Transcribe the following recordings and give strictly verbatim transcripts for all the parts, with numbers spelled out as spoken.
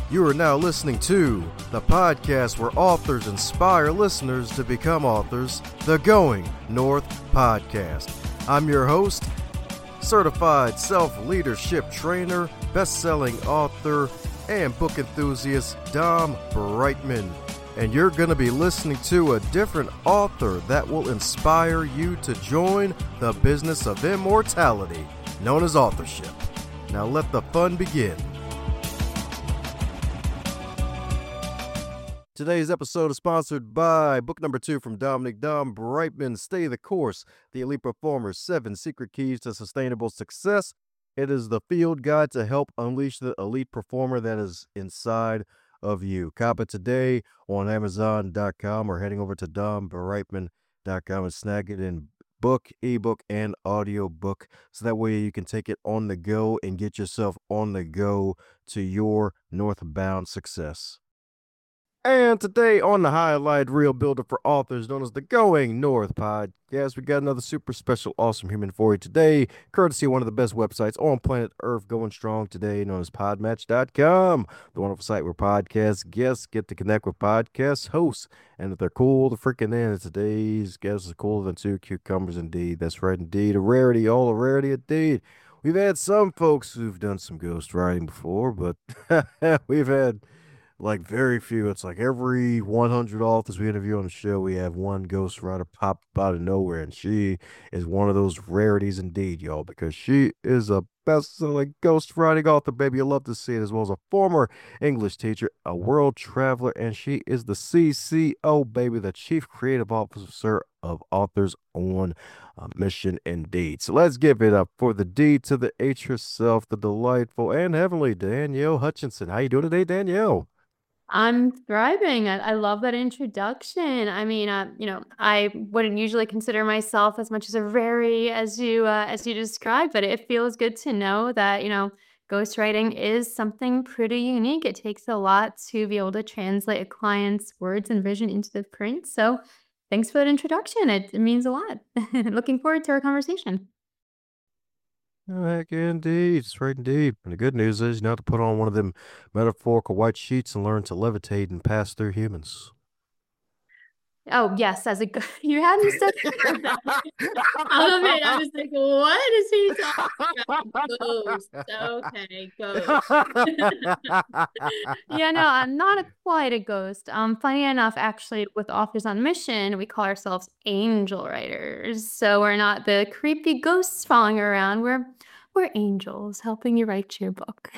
You are now listening to the podcast where authors inspire listeners to become authors, the Going North Podcast. I'm your host, certified self-leadership trainer, best-selling author, and book enthusiast Dom Brightman. And you're going to be listening to a different author that will inspire you to join the business of immortality, known as authorship. Now let the fun begin. Today's episode is sponsored by book number two from Dominic Dom Brightman, Stay the Course, The Elite Performer's Seven Secret Keys to Sustainable Success. It is the field guide to help unleash the elite performer that is inside of you. Cop it today on Amazon dot com or heading over to Dom Brightman dot com and snag it in book, ebook, and audio book. So that way you can take it on the go and get yourself on the go to your northbound success. And today on the Highlight Reel Builder for Authors, known as the Going North Podcast, we got another super special, awesome human for you today, courtesy of one of the best websites on planet Earth, going strong today, known as podmatch dot com, the wonderful site where podcast guests get to connect with podcast hosts. And if they're cool, the freaking in, today's guest is cooler than two cucumbers indeed. That's right, indeed. A rarity, all a rarity indeed. We've had some folks who've done some ghost writing before, but we've had like very few. It's like every one hundred authors we interview on the show, we have one ghostwriter pop out of nowhere, and she is one of those rarities indeed, y'all, because she is a best-selling ghostwriting author, baby. You love to see it, as well as a former English teacher, a world traveler, and she is the C C O, baby, the Chief Creative Officer of Authors on a Mission indeed. So let's give it up for the D to the H herself, the delightful and heavenly Danielle Hutchinson. How you doing today, Danielle? I'm thriving. I, I love that introduction. I mean, uh, you know, I wouldn't usually consider myself as much as a rarity as you uh, as you described, but it feels good to know that, you know, ghostwriting is something pretty unique. It takes a lot to be able to translate a client's words and vision into the print. So, thanks for that introduction. It, it means a lot. Looking forward to our conversation. Oh, heck, indeed. It's right, indeed. And the good news is you don't have to put on one of them metaphorical white sheets and learn to levitate and pass through humans. Oh, yes, as a go- you had me stuck. Oh man, I was like, what is he talking about? Ghost. Okay, ghost. Yeah, no, I'm not a, quite a ghost. Um, funny enough, actually, with Authors on Mission, we call ourselves angel writers. So we're not the creepy ghosts following around. We're we're angels helping you write your book.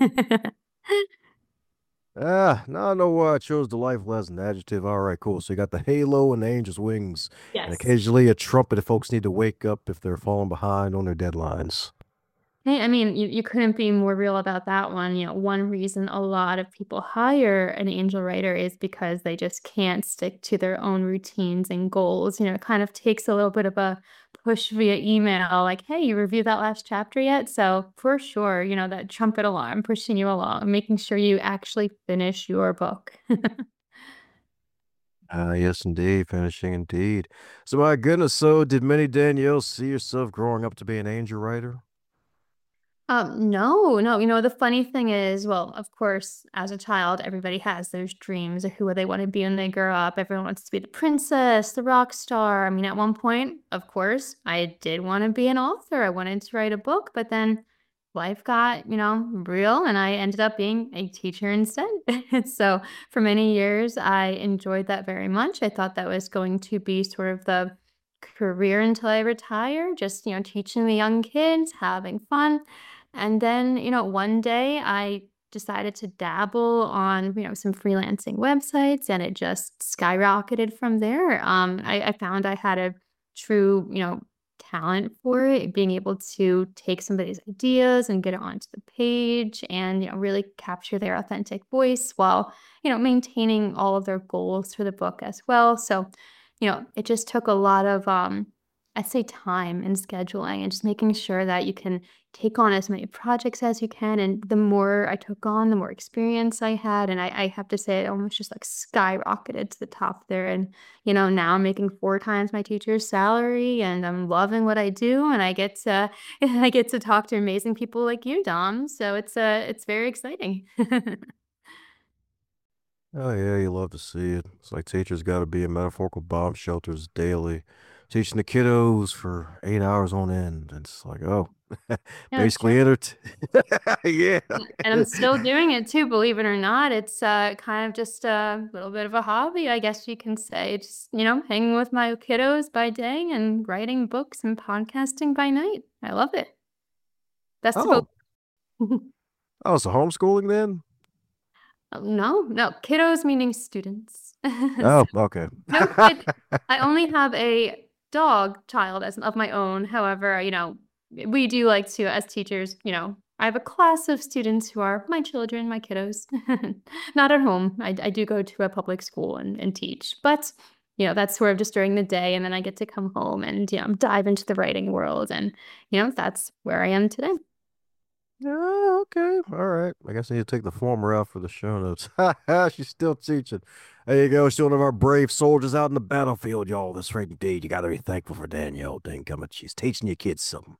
Ah, now I know why I chose delightful as an adjective. All right, cool. So you got the halo and the angel's wings, and Yes. occasionally a trumpet if folks need to wake up if they're falling behind on their deadlines. Hey, I mean, you, you couldn't be more real about that one. You know, one reason a lot of people hire an angel writer is because they just can't stick to their own routines and goals. You know, it kind of takes a little bit of a push via email, like, hey, you reviewed that last chapter yet? So for sure, you know, that trumpet alarm pushing you along, making sure you actually finish your book. Ah, yes, indeed. Finishing indeed. So, my goodness, so did many Danielle see yourself growing up to be an angel writer? Um, no, no. You know, the funny thing is, well, of course, as a child, everybody has those dreams of who they want to be when they grow up. Everyone wants to be the princess, the rock star. I mean, at one point, of course, I did want to be an author. I wanted to write a book, but then life got, you know, real and I ended up being a teacher instead. So for many years, I enjoyed that very much. I thought that was going to be sort of the career until I retire, just, you know, teaching the young kids, having fun. And then, you know, one day I decided to dabble on, you know, some freelancing websites and it just skyrocketed from there. Um, I, I found I had a true, you know, talent for it, being able to take somebody's ideas and get it onto the page and, you know, really capture their authentic voice while, you know, maintaining all of their goals for the book as well. So, you know, it just took a lot of, um, I'd say time and scheduling and just making sure that you can take on as many projects as you can. And the more I took on, the more experience I had. And I, I have to say, it almost just like skyrocketed to the top there. And, you know, now I'm making four times my teacher's salary and I'm loving what I do. And I get to, I get to talk to amazing people like you, Dom. So it's, uh, it's very exciting. Oh yeah, you love to see it. It's like teachers got to be in metaphorical bomb shelters daily, teaching the kiddos for eight hours on end. It's like, oh, Yeah, it's basically true. enter. Yeah. Yeah, and I'm still doing it too, believe it or not. It's uh, kind of just a little bit of a hobby, I guess you can say. Just, you know, hanging with my kiddos by day and writing books and podcasting by night. I love it. Best of both. Oh, oh, so homeschooling then? Oh, no, no, kiddos meaning students. So, Oh, okay. no kid. I only have a dog child as of my own. However, you know, we do like to, as teachers, you know, I have a class of students who are my children, my kiddos. Not at home. I, I do go to a public school and, and teach, but you know, that's sort of just during the day, and then I get to come home and you know dive into the writing world, and you know that's where I am today. Yeah, okay. All right. I guess I need to take the former out for the show notes. She's still teaching. There you go. She's one of our brave soldiers out in the battlefield, y'all. That's right indeed. You got to be thankful for Danielle Dingummit. She's teaching your kids something.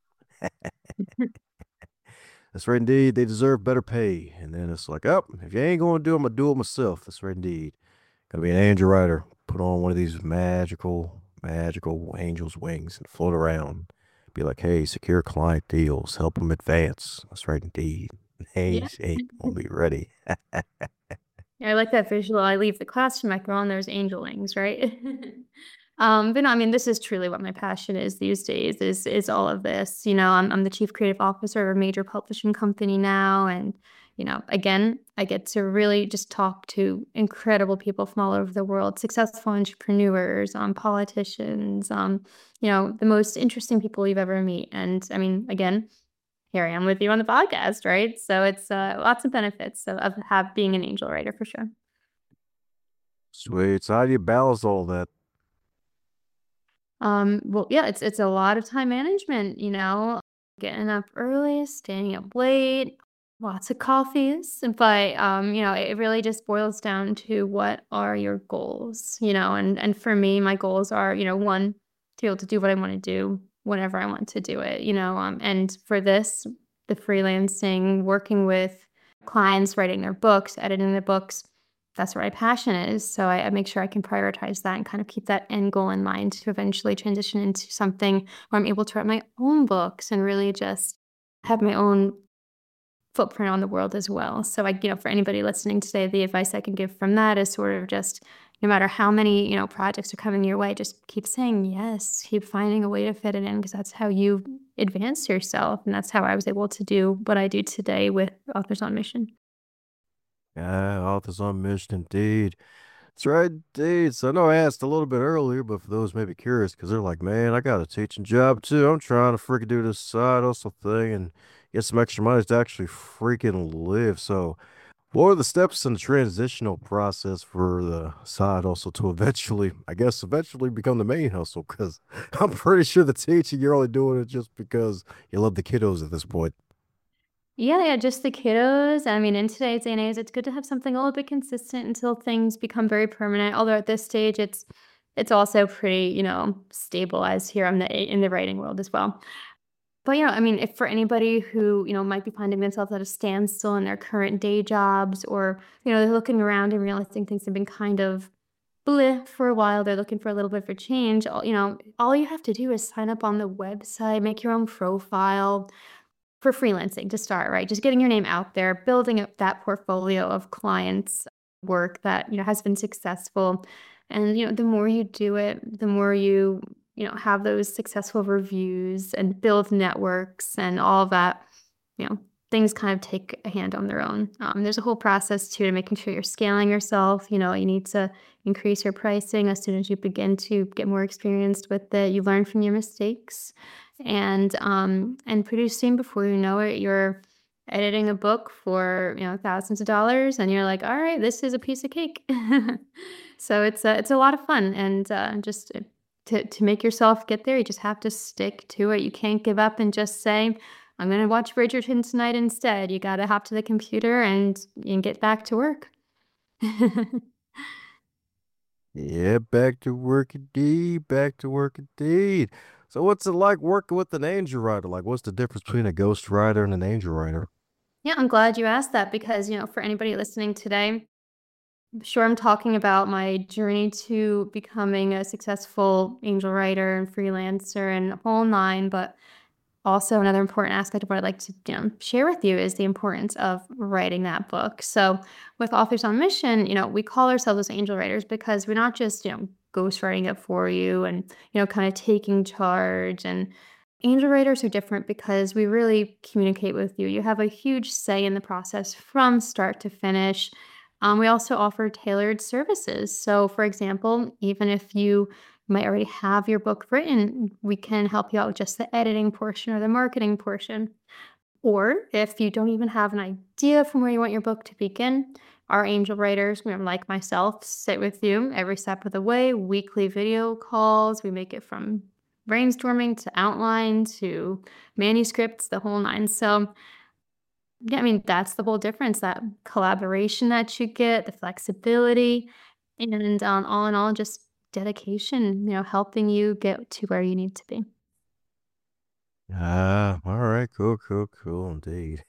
That's right indeed. They deserve better pay. And then it's like, oh, if you ain't going to do it, I'm going to do it myself. That's right indeed. Gonna be an angel rider. Put on one of these magical, magical angel's wings and float around. Be like, hey, secure client deals. Help them advance. That's right indeed. Hey, Yeah. hey, we'll be ready. Yeah, I like that visual. I leave the classroom, I throw on those angel wings, right? Um, but no, I mean, this is truly what my passion is these days is is all of this. You know, I'm I'm the chief creative officer of a major publishing company now. And, you know, again, I get to really just talk to incredible people from all over the world, successful entrepreneurs, um, politicians, um, you know, the most interesting people you've ever meet. And I mean, again, here I am with you on the podcast, right? So it's uh, lots of benefits of, of have being an angel writer for sure. Sweet. So how do you balance all that? Um, well, yeah, it's it's a lot of time management, you know, getting up early, staying up late, lots of coffees. But um, you know, it really just boils down to what are your goals, you know, and and for me, my goals are, you know, one, to be able to do what I want to do whenever I want to do it, you know, um, and for this, the freelancing, working with clients, writing their books, editing the books, that's where my passion is. So I, I make sure I can prioritize that and kind of keep that end goal in mind to eventually transition into something where I'm able to write my own books and really just have my own footprint on the world as well. So I, you know, for anybody listening today, the advice I can give from that is sort of just no matter how many, you know, projects are coming your way, just keep saying yes, keep finding a way to fit it in because that's how you advance yourself. And that's how I was able to do what I do today with Authors on Mission. Yeah, authors on mission indeed. That's right indeed. So I know I asked a little bit earlier, but for those maybe curious, because they're like, man, I got a teaching job too. I'm trying to freaking do this side hustle thing and get some extra money to actually freaking live. So what are the steps in the transitional process for the side hustle to eventually, I guess, eventually become the main hustle? Because I'm pretty sure the teaching, you're only doing it just because you love the kiddos at this point. Yeah, yeah, just the kiddos. I mean, in today's day and age, it's good to have something a little bit consistent until things become very permanent. Although at this stage, it's it's also pretty, you know, stabilized here in the in the writing world as well. But yeah, I mean, if for anybody who you know might be finding themselves at a standstill in their current day jobs, or you know they're looking around and realizing things have been kind of bleh for a while, they're looking for a little bit for change. All, you know, all you have to do is sign up on the website, make your own profile for freelancing to start, right? Just getting your name out there, building up that portfolio of clients work that, you know, has been successful. And, you know, the more you do it, the more you, you know, have those successful reviews and build networks and all of that, you know, things kind of take a hand on their own. Um, there's a whole process too to making sure you're scaling yourself. You know, you need to increase your pricing as soon as you begin to get more experienced with it. You learn from your mistakes and um and pretty soon before you know it you're editing a book for you know thousands of dollars and you're like all right this is a piece of cake. So it's a, it's a lot of fun and uh, just uh, to, to make yourself get there you just have to stick to it. You can't give up and just say I'm going to watch Bridgerton tonight instead. You got to hop to the computer and and get back to work. Yeah, back to work indeed. Back to work indeed. So what's it like working with an angel writer? Like, what's the difference between a ghost writer and an angel writer? Yeah, I'm glad you asked that because you know for anybody listening today Sure, I'm talking about my journey to becoming a successful angel writer and freelancer and whole nine, but also another important aspect of what I'd like to, you know, share with you is the importance of writing that book. So with Authors on Mission, you know, we call ourselves as angel writers because we're not just, you know, ghostwriting it for you and, you know, kind of taking charge. And angel writers are different because we really communicate with you. You have a huge say in the process from start to finish. Um, we also offer tailored services. So, for example, even if you might already have your book written, we can help you out with just the editing portion or the marketing portion. Or if you don't even have an idea from where you want your book to begin, our angel writers, you know, like myself, sit with you every step of the way, weekly video calls. We make it from brainstorming to outline to manuscripts, the whole nine. So, yeah, I mean, that's the whole difference, that collaboration that you get, the flexibility, and um, all in all, just dedication, you know, helping you get to where you need to be. Ah, all right, cool, cool, cool, indeed.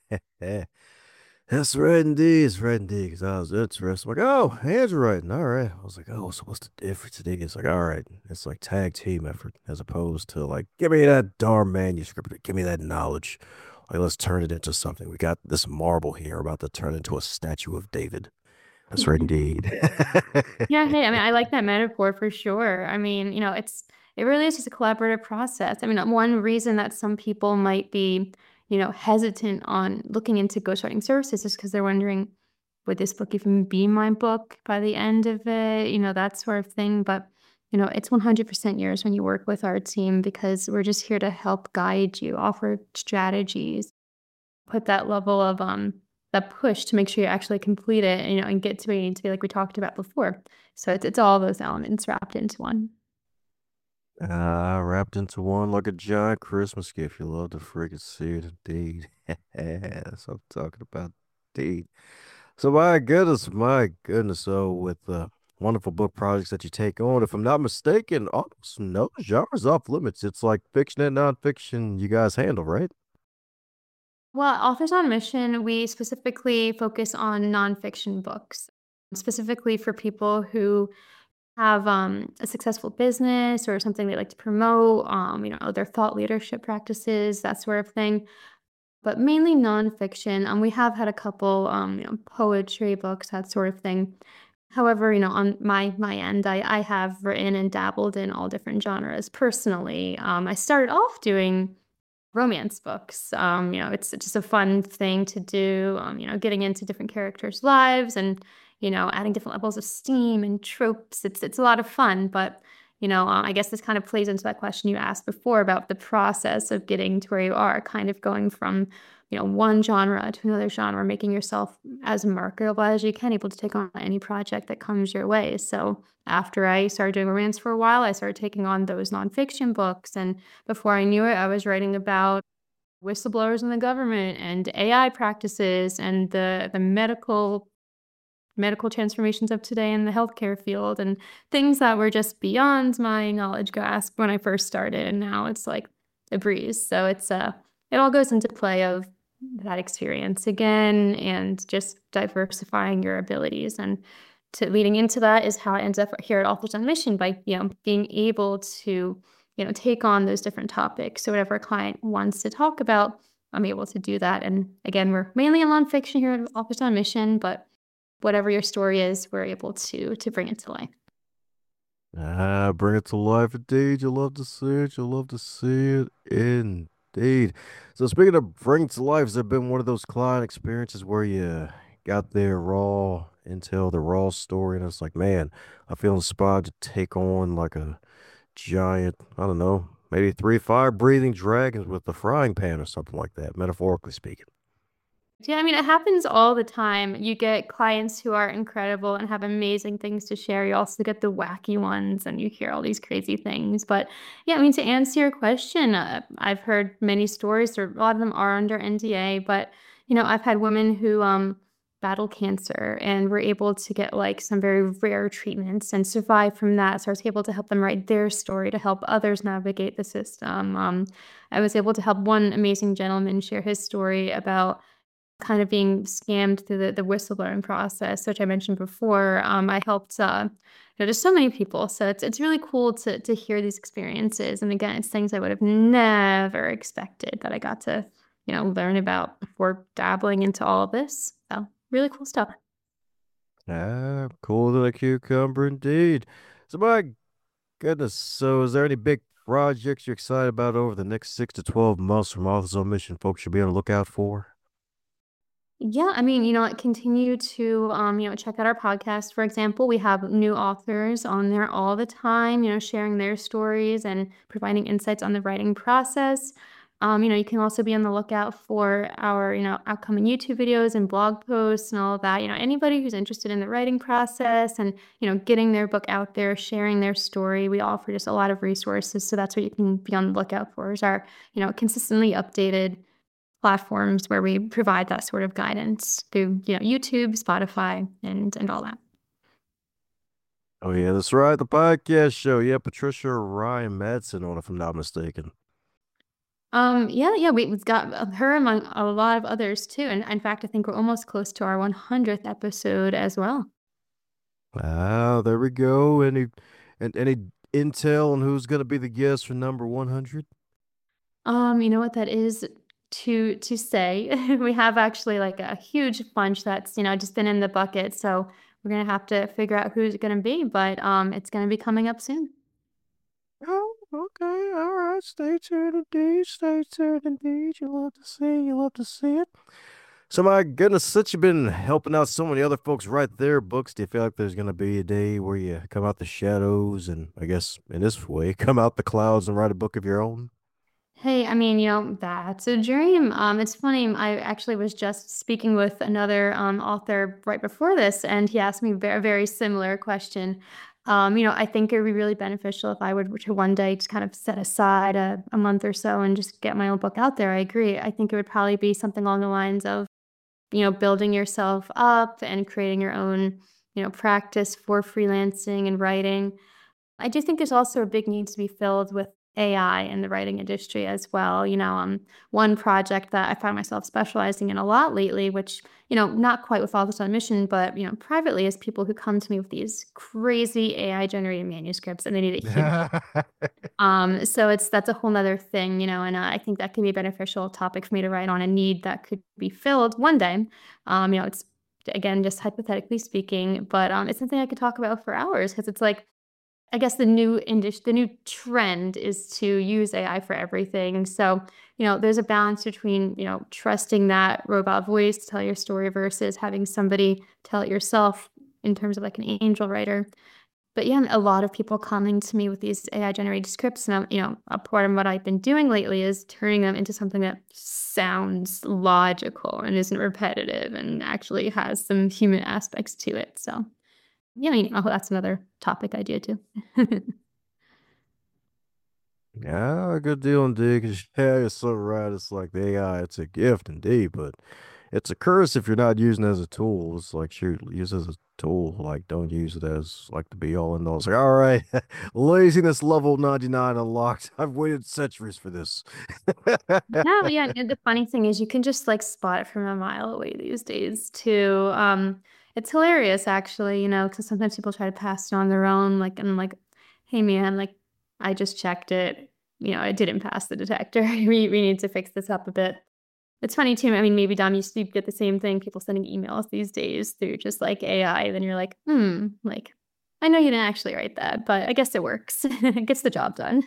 That's right, indeed. It's right, indeed. Because I was interested. Like, oh, handwriting. All right. I was like, oh, so what's the difference today? It's like, all right, it's like tag team effort as opposed to like, give me that darn manuscript, give me that knowledge. Like, let's turn it into something. We got this marble here about to turn into a statue of David. That's right, indeed. Yeah, hey, I mean, I like that metaphor for sure. I mean, you know, it's it really is just a collaborative process. I mean, one reason that some people might be, you know, hesitant on looking into ghostwriting services is because they're wondering, would this book even be my book by the end of it? You know, that sort of thing. But, you know, it's one hundred percent yours when you work with our team because we're just here to help guide you, offer strategies, put that level of um that push to make sure you actually complete it, you know, and get to where you need to be like we talked about before. So it's it's all those elements wrapped into one. Ah, wrapped into one like a giant Christmas gift. You love to freaking see it, indeed. That's what I'm talking about, indeed. So my goodness, my goodness. So with the wonderful book projects that you take on, if I'm not mistaken, almost no genres off limits. It's like fiction and nonfiction you guys handle, right? Well, Authors on Mission, we specifically focus on nonfiction books, specifically for people who have um, a successful business or something they like to promote, um, you know, their thought leadership practices, that sort of thing. But mainly nonfiction. Um, we have had a couple, um, you know, poetry books, that sort of thing. However, you know, on my my end, I I have written and dabbled in all different genres personally. Um, I started off doing romance books. Um, you know, it's just a fun thing to do. Um, you know, getting into different characters' lives and you know, adding different levels of steam and tropes. It's it's a lot of fun, but you know, uh, I guess this kind of plays into that question you asked before about the process of getting to where you are, kind of going from you know one genre to another genre, making yourself as marketable as you can, able to take on any project that comes your way. So after I started doing romance for a while, I started taking on those nonfiction books, and before I knew it, I was writing about whistleblowers in the government and A I practices and the the medical medical transformations of today in the healthcare field and things that were just beyond my knowledge grasp when I first started. And now it's like a breeze. So it's uh it all goes into play of that experience again and just diversifying your abilities. And to leading into that is how I ended up here at Authors on Mission by, you know, being able to, you know, take on those different topics. So whatever a client wants to talk about, I'm able to do that. And again, we're mainly in nonfiction here at Authors on Mission, but whatever your story is, we're able to to bring it to life. Ah, bring it to life, indeed. You love to see it. You love to see it, indeed. So speaking of bring it to life, has there been one of those client experiences where you got their raw intel, the raw story, and it's like, man, I feel inspired to take on like a giant, I don't know, maybe three fire breathing dragons with a frying pan or something like that, metaphorically speaking. Yeah, I mean, it happens all the time. You get clients who are incredible and have amazing things to share. You also get the wacky ones, and you hear all these crazy things. But yeah, I mean, to answer your question, uh, I've heard many stories, or a lot of them are under N D A. But you know, I've had women who um battle cancer and were able to get like some very rare treatments and survive from that. So I was able to help them write their story to help others navigate the system. Um, I was able to help one amazing gentleman share his story about kind of being scammed through the, the whistleblowing process, which I mentioned before. Um, I helped uh, you know, just so many people. So it's it's really cool to to hear these experiences. And again, it's things I would have never expected that I got to, you know, learn about before dabbling into all of this. So really cool stuff. Ah, cool than a cucumber indeed. So my goodness, so is there any big projects you're excited about over the next six to twelve months from Authors on Mission folks should be on the lookout for? Yeah, I mean, you know, continue to um, you know, check out our podcast, for example. We have new authors on there all the time, you know, sharing their stories and providing insights on the writing process. Um, you know, you can also be on the lookout for our, you know, upcoming YouTube videos and blog posts and all of that. You know, anybody who's interested in the writing process and, you know, getting their book out there, sharing their story. We offer just a lot of resources. So that's what you can be on the lookout for is our, you know, consistently updated platforms where we provide that sort of guidance through, you know, YouTube, Spotify, and and all that. Oh yeah, that's right, the podcast show. Yeah, Patricia Ryan Madsen on it, if I'm not mistaken. Um, yeah, yeah, we, we've got uh, her among a lot of others too. And in fact, I think we're almost close to our one hundredth episode as well. Wow, there we go. Any and any intel on who's gonna be the guest for number one hundred? Um, you know what that is to to say. We have actually like a huge bunch that's, you know, just been in the bucket. So we're gonna have to figure out who's it gonna be, but um it's gonna be coming up soon. Oh, okay, all right. Stay tuned indeed. Stay tuned indeed. You love to see. You love to see it. So my goodness, since you've been helping out so many other folks write their books, do you feel like there's gonna be a day where you come out the shadows and I guess in this way, come out the clouds and write a book of your own? Hey, I mean, you know, that's a dream. Um, it's funny. I actually was just speaking with another um, author right before this, and he asked me a very, very similar question. Um, you know, I think it would be really beneficial if I would to one day just kind of set aside a, a month or so and just get my own book out there. I agree. I think it would probably be something along the lines of, you know, building yourself up and creating your own, you know, practice for freelancing and writing. I do think there's also a big need to be filled with A I in the writing industry as well. You know, um, one project that I find myself specializing in a lot lately, which, you know, not quite with Authors on Mission, but, you know, privately is people who come to me with these crazy A I generated manuscripts and they need a human. Um, so it's that's a whole nother thing, you know, and uh, I think that can be a beneficial topic for me to write on a need that could be filled one day. Um, you know, it's again just hypothetically speaking, but um, it's something I could talk about for hours because it's like I guess the new indus the new trend is to use A I for everything. So, you know, there's a balance between, you know, trusting that robot voice to tell your story versus having somebody tell it yourself in terms of like an angel writer. But yeah, a lot of people coming to me with these A I generated scripts, and I'm, you know, a part of what I've been doing lately is turning them into something that sounds logical and isn't repetitive and actually has some human aspects to it. So yeah, I mean, oh, that's another topic idea too. Yeah, a good deal indeed. 'Cause yeah, you're so right. It's like the A I, it's a gift indeed, but it's a curse if you're not using it as a tool. It's like, shoot, use it as a tool. Like, don't use it as like the be all and all. It's like, all right, laziness level ninety-nine unlocked. I've waited centuries for this. No, yeah, and the funny thing is you can just like spot it from a mile away these days too. Um, it's hilarious actually, you know, because sometimes people try to pass it on their own, like, and I'm like, hey man, like, I just checked it, you know, it didn't pass the detector. We we need to fix this up a bit. It's funny too. I mean, maybe Dom, you you get the same thing. People sending emails these days through just like A I. Then you're like, hmm, like, I know you didn't actually write that, but I guess it works. It gets the job done.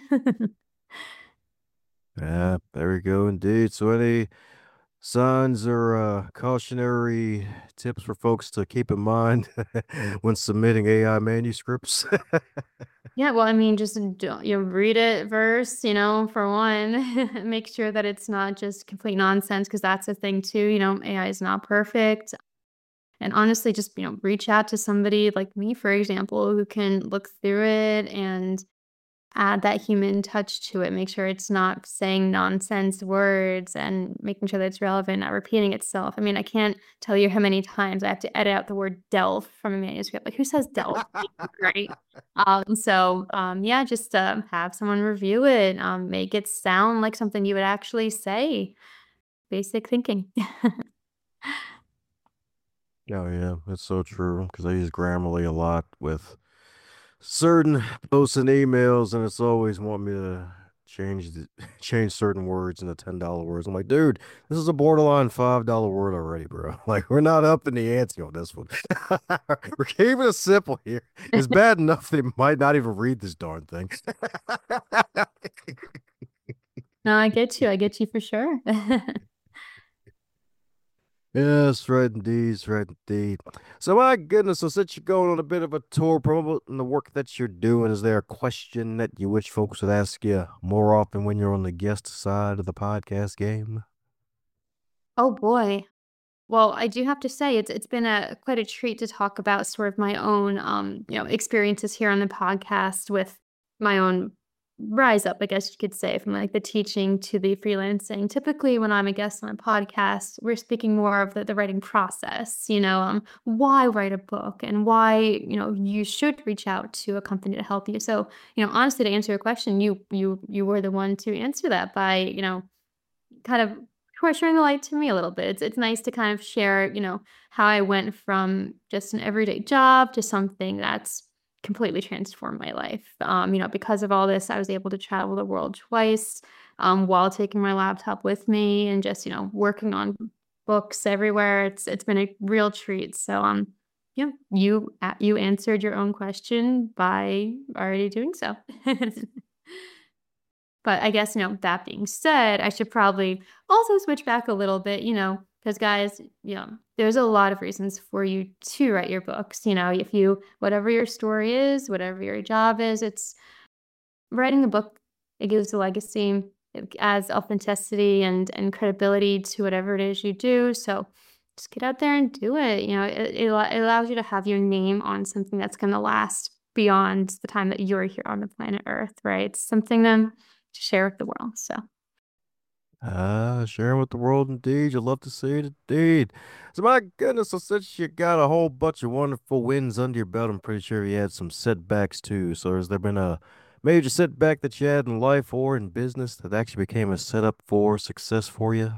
Yeah, there we go indeed. So any signs or uh, cautionary tips for folks to keep in mind when submitting A I manuscripts? Yeah, well, I mean, just don't you know, read it first, you know, for one. Make sure that it's not just complete nonsense because that's a thing too. You know, A I is not perfect. And honestly, just, you know, reach out to somebody like me, for example, who can look through it and add that human touch to it, make sure it's not saying nonsense words and making sure that it's relevant, not repeating itself. I mean, I can't tell you how many times I have to edit out the word delf from a manuscript. Like, who says delf? Right? Um, so, um, yeah, just um, have someone review it, um, make it sound like something you would actually say. Basic thinking. Oh yeah, that's so true. Because I use Grammarly a lot with certain posts and emails, and it's always want me to change the change certain words into ten dollar words. I'm like, dude, this is a borderline five dollar word already, bro. Like, we're not up in the ante on this one. We're keeping it simple here. It's bad enough they might not even read this darn thing. No, I get you. I get you for sure. Yes, right indeed, right indeed. So my goodness, so since you're going on a bit of a tour promoting the work that you're doing, is there a question that you wish folks would ask you more often when you're on the guest side of the podcast game? Oh boy. Well, I do have to say it's it's been a quite a treat to talk about sort of my own um, you know, experiences here on the podcast with my own rise up, I guess you could say, from like the teaching to the freelancing. Typically, when I'm a guest on a podcast, we're speaking more of the, the writing process, you know, um, why write a book and why, you know, you should reach out to a company to help you. So, you know, honestly, to answer your question, you you you were the one to answer that by, you know, kind of sh sharing the light to me a little bit. It's it's nice to kind of share, you know, how I went from just an everyday job to something that's completely transformed my life. Um, you know, because of all this, I was able to travel the world twice, um, while taking my laptop with me and just, you know, working on books everywhere. It's it's been a real treat. So, um, yeah, you a you answered your own question by already doing so. But I guess, you know, that being said, I should probably also switch back a little bit, you know, because guys, you know, there's a lot of reasons for you to write your books. You know, if you, whatever your story is, whatever your job is, it's writing a book, it gives a legacy, it adds authenticity and, and credibility to whatever it is you do. So just get out there and do it. You know, it, it, allo- it allows you to have your name on something that's going to last beyond the time that you're here on the planet Earth, right? It's something to, to share with the world. So, Ah, sharing with the world indeed. You love to see it indeed. So my goodness, so since you got a whole bunch of wonderful wins under your belt, I'm pretty sure you had some setbacks too. So has there been a major setback that you had in life or in business that actually became a setup for success for you?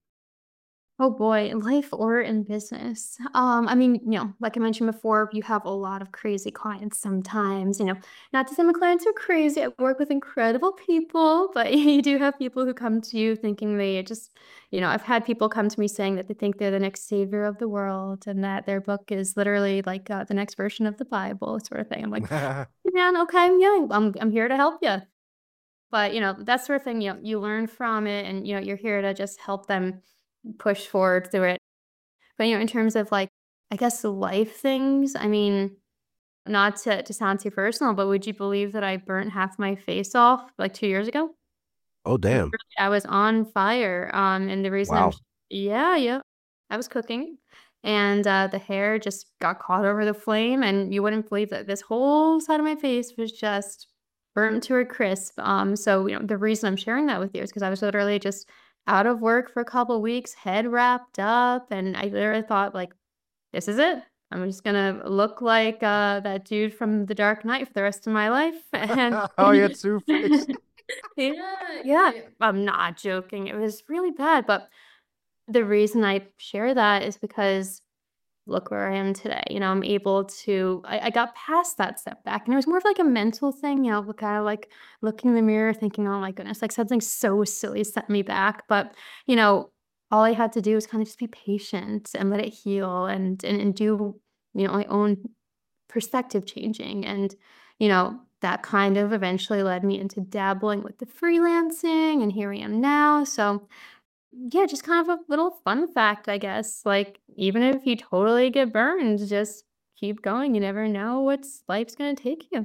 oh boy, in life or in business. Um, I mean, you know, like I mentioned before, you have a lot of crazy clients sometimes, you know, not to say my clients are crazy. I work with incredible people, but you do have people who come to you thinking they just, you know, I've had people come to me saying that they think they're the next savior of the world and that their book is literally like uh, the next version of the Bible, sort of thing. I'm like, man, okay, yeah, I'm I'm here to help you. But, you know, that sort of thing, you know, you learn from it and, you know, you're here to just help them push forward through it. But, you know, in terms of like, I guess the life things, I mean, not to, to sound too personal, but would you believe that I burnt half my face off like two years ago? Oh, Literally, damn. I was on fire. Um, and the reason I'm, Wow. sh- yeah, yeah, I was cooking and uh, the hair just got caught over the flame. And you wouldn't believe that this whole side of my face was just burnt to a crisp. Um, so, you know, the reason I'm sharing that with you is because I was literally just out of work for a couple weeks, head wrapped up. And I literally thought, like, this is it. I'm just gonna look like uh, that dude from The Dark Knight for the rest of my life. And Oh, yeah, two-faced. yeah, yeah, I'm not joking. It was really bad, but the reason I share that is because look where I am today. You know, I'm able to, I, I got past that setback and it was more of like a mental thing, you know, kind of like looking in the mirror thinking, oh my goodness, like something so silly set me back. But, you know, all I had to do was kind of just be patient and let it heal and, and, and do, you know, my own perspective changing. And, you know, that kind of eventually led me into dabbling with the freelancing and here I am now. So, yeah, just kind of a little fun fact, I guess. Like, even if you totally get burned, just keep going. You never know what's life's gonna take you.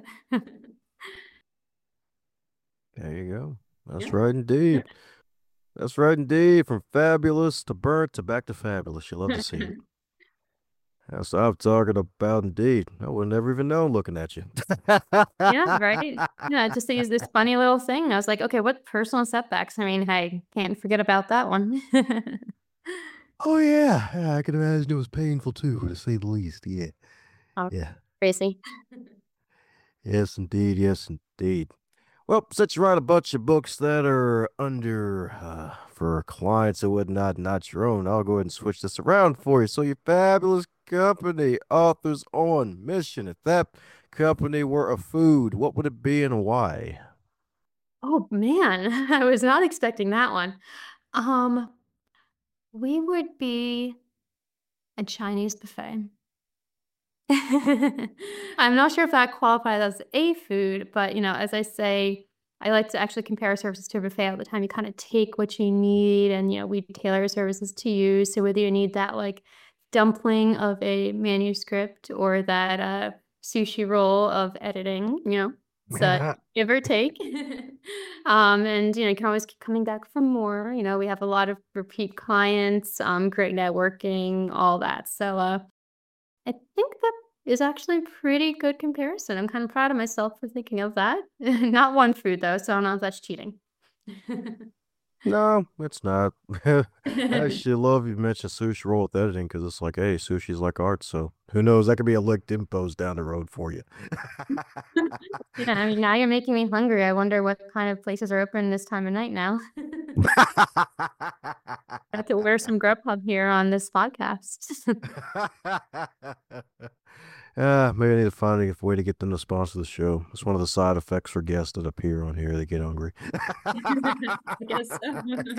There you go. That's Yeah. right indeed. That's right indeed. From fabulous to burnt to back to fabulous. You love to see it. That's what I'm talking about indeed. I would never even know looking at you. Yeah, right? Yeah, just to use this funny little thing. I was like, okay, what personal setbacks? I mean, hey, can't forget about that one. Oh yeah. Yeah, I can imagine it was painful too, to say the least. Yeah. Oh, Yeah. crazy. Yes, indeed. Yes, indeed. Well, since you write a bunch of books that are under uh, for clients and whatnot, not your own, I'll go ahead and switch this around for you. So, your fabulous company, Authors on Mission. If that company were a food, what would it be and why? Oh man, I was not expecting that one. Um, we would be a Chinese buffet. I'm not sure if that qualifies as a food, but you know, as I say, I like to actually compare our services to a buffet all the time. You kind of take what you need and you know, we tailor our services to you. So whether you need that like dumpling of a manuscript or that uh sushi roll of editing, you know, so give or take. um, and you know, you can always keep coming back for more. You know, we have a lot of repeat clients, um, great networking, all that. So uh I think that is actually a pretty good comparison. I'm kind of proud of myself for thinking of that. Not one food though, so I don't know if that's cheating. No, it's not. I actually love you mentioned sushi roll with editing because it's like, hey, sushi's like art, so who knows? That could be a LinkedIn post down the road for you. Yeah, I mean, now you're making me hungry. I wonder what kind of places are open this time of night now. I have to order some Grubhub here on this podcast. Ah, maybe I need to find a way to get them to sponsor the show. It's one of the side effects for guests that appear on here. They get hungry. I guess so.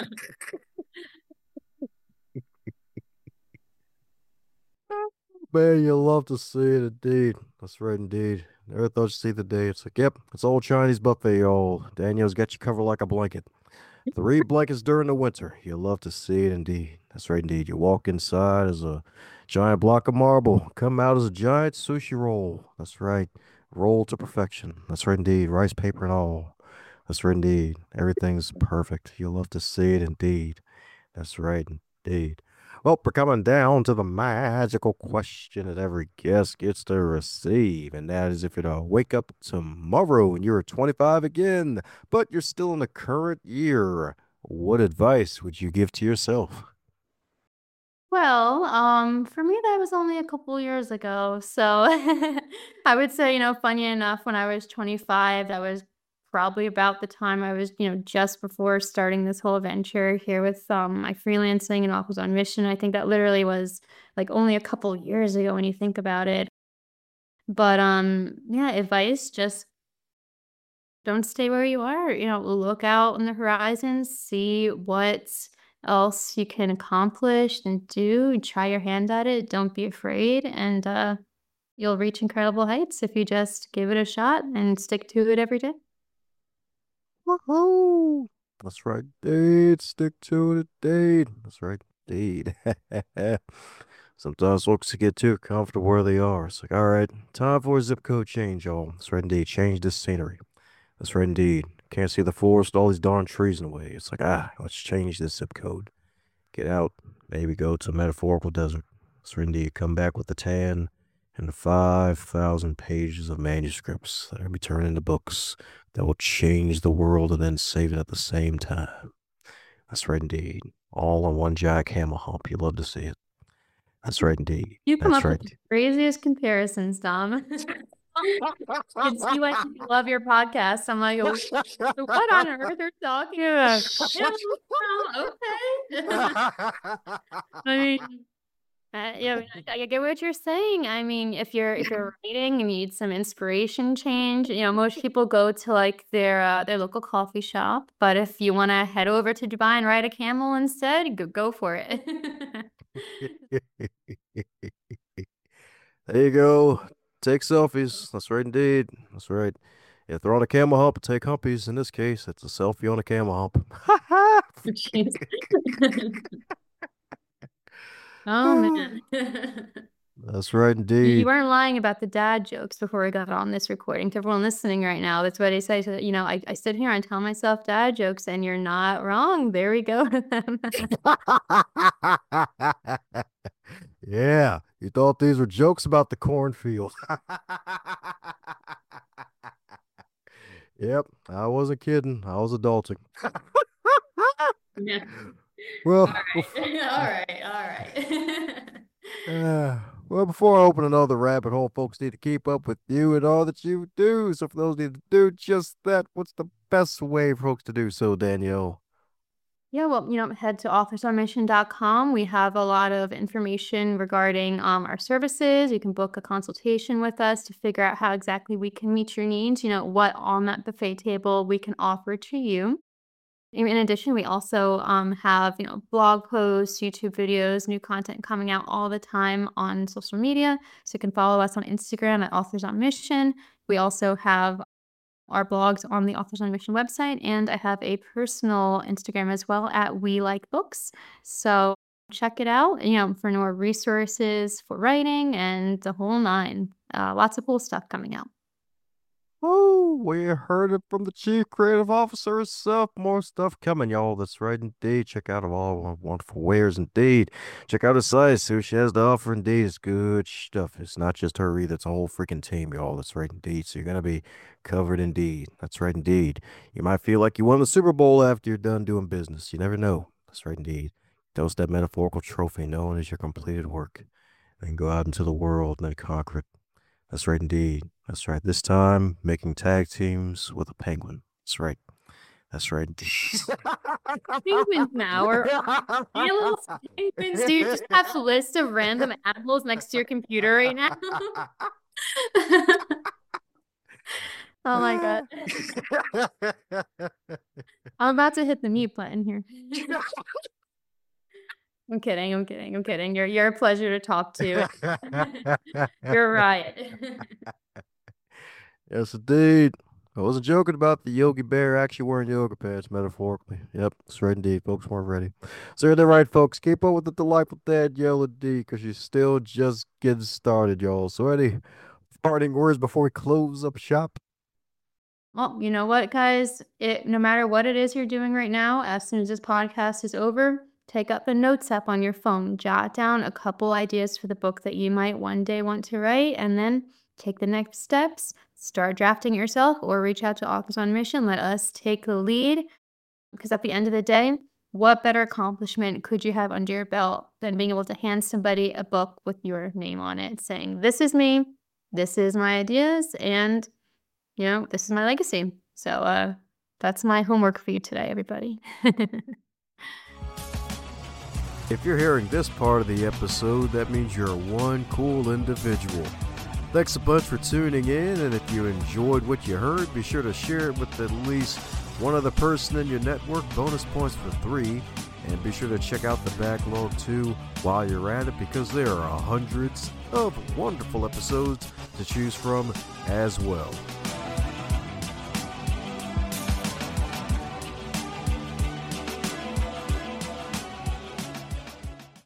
Man, you love to see it indeed. That's right, indeed. Never thought you'd see the day. It's like, yep, it's old Chinese buffet, y'all. Daniel's got you covered like a blanket. Three blankets during the winter. You love to see it indeed. That's right, indeed. You walk inside as a giant block of marble, come out as a giant sushi roll. That's right. Roll to perfection. That's right, indeed. Rice paper and all. That's right, indeed. Everything's perfect. You love to see it indeed. That's right, indeed. Well, we're coming down to the magical question that every guest gets to receive, and that is if you to wake up tomorrow and you're twenty-five again, but you're still in the current year, what advice would you give to yourself? Well, um, for me, that was only a couple years ago. So I would say, you know, funny enough, when I was twenty-five, that was probably about the time I was, you know, just before starting this whole adventure here with um my freelancing and Authors on Mission. I think that literally was like only a couple years ago when you think about it. But um, yeah, advice, just don't stay where you are. You know, look out on the horizon, see what else you can accomplish and do. Try your hand at it. Don't be afraid. And uh, you'll reach incredible heights if you just give it a shot and stick to it every day. Woohoo! That's right, indeed. Stick to it, indeed. That's right, indeed. Sometimes folks get too comfortable where they are. It's like, all right, time for a zip code change, y'all. That's right, indeed. Change this scenery. That's right, indeed. Can't see the forest, all these darn trees in the way. It's like, ah, let's change this zip code. Get out, maybe go to a metaphorical desert. That's right, indeed. Come back with the tan and the five thousand pages of manuscripts that are going to be turned into books that will change the world and then save it at the same time. That's right, indeed. All on one giant camel hump. You love to see it. That's right, indeed. You come That's up with right. the craziest comparisons, Dom. You can see why people love your podcast. I'm like, "Oh, so what on earth are you talking about?" Yeah, well, okay. I mean, uh, yeah, I I get what you're saying. I mean, if you're if you're writing and you need some inspiration change, you know, most people go to like their uh, their local coffee shop. But if you want to head over to Dubai and ride a camel instead, go go for it. There you go. Take selfies. That's right, indeed. That's right. If they're on a camel hump, take humpies. In this case, it's a selfie on a camel hump. Jeez. Oh man. That's right, You you indeed. weren't lying about the dad jokes before we got on this recording. To everyone listening right now, that's what I say. So, you know, I, I sit here and tell myself dad jokes, and you're not wrong. There we go to them. Yeah, you thought these were jokes about the cornfield. Yep, I wasn't kidding. I was adulting. Yeah. All Well, right. bef- All bef- right. All right. uh, well, before I open another rabbit hole, folks need to keep up with you and all that you do. So, for those need to do just that, what's the best way for folks to do so, Danielle? Yeah, well, you know, head to authors on mission dot com. We have a lot of information regarding um, our services. You can book a consultation with us to figure out how exactly we can meet your needs, you know, what on that buffet table we can offer to you. In in addition, we also um, have, you know, blog posts, YouTube videos, new content coming out all the time on social media. So you can follow us on Instagram at Authors on Mission. We also have our blogs on the Authors on Mission website, and I have a personal Instagram as well at We Like Books. So check it out, you know, for more resources for writing and the whole nine. Uh, lots of cool stuff coming out. Oh, we heard it from the chief creative officer herself. More stuff coming, y'all. That's right, indeed. Check out all our wonderful wares, indeed. Check out her site. See what she has to offer, indeed. It's good stuff. It's not just her either. It's a whole freaking team, y'all. That's right, indeed. So you're going to be covered, indeed. That's right, indeed. You might feel like you won the Super Bowl after you're done doing business. You never know. That's right, indeed. Toast that metaphorical trophy known as your completed work. Then go out into the world and then conquer it. That's right, indeed. That's right. This time, making tag teams with a penguin. That's right. That's right, indeed. Penguins now, or you little penguins, do you just have a list of random animals next to your computer right now? Oh my god. I'm about to hit the mute button here. I'm kidding, I'm kidding, I'm kidding. You're you're a pleasure to talk to. You're a riot. Yes, indeed. I wasn't joking about the Yogi Bear actually wearing yoga pants, metaphorically. Yep, that's right, indeed. Folks weren't ready. So you're right, folks. Keep up with the delightful Dad Yellow D, because she's still just getting started, y'all. So any parting words before we close up shop? Well, you know what, guys? It no matter what it is you're doing right now, as soon as this podcast is over, take up the notes app on your phone, jot down a couple ideas for the book that you might one day want to write, and then take the next steps. Start drafting it yourself or reach out to Authors on Mission. Let us take the lead. Because at the end of the day, what better accomplishment could you have under your belt than being able to hand somebody a book with your name on it saying, this is me, this is my ideas, and, you know, this is my legacy. So uh, that's my homework for you today, everybody. If you're hearing this part of the episode, that means you're one cool individual. Thanks a bunch for tuning in, and if you enjoyed what you heard, be sure to share it with at least one other person in your network. Bonus points for three. And be sure to check out the backlog too while you're at it, because there are hundreds of wonderful episodes to choose from as well.